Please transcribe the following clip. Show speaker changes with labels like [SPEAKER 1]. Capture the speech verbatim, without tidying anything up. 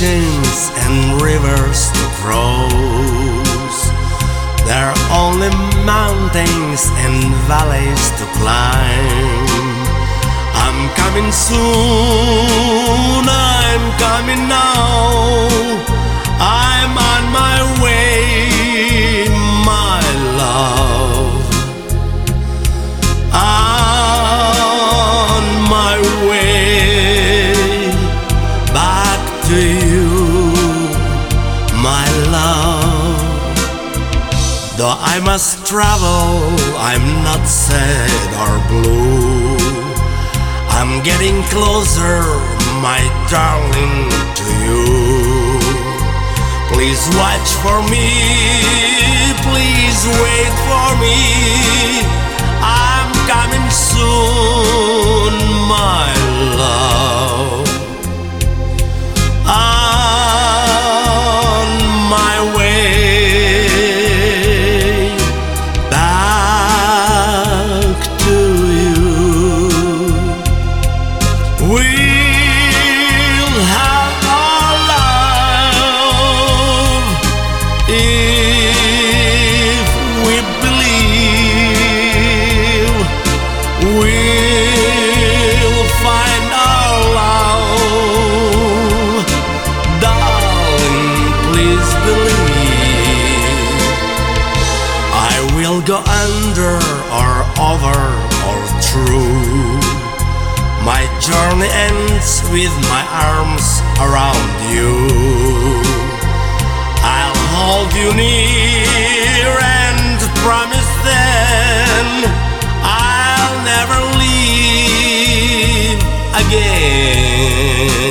[SPEAKER 1] oceans and rivers to cross. There are only mountains and valleys to climb. I'm coming soon, I'm coming now. I'm on my way, my love. On my way back to you, my love. Though I must travel, I'm not sad or blue. I'm getting closer, my darling, to you. Please watch for me, please wait for me. I'm coming soon, my love. On my way back to you. We'll have our love if we believe. We'll find our love, darling, please believe. I will go under or over or through. My journey ends with my arms around you. I'll hold you near and promise then I'll never leave again.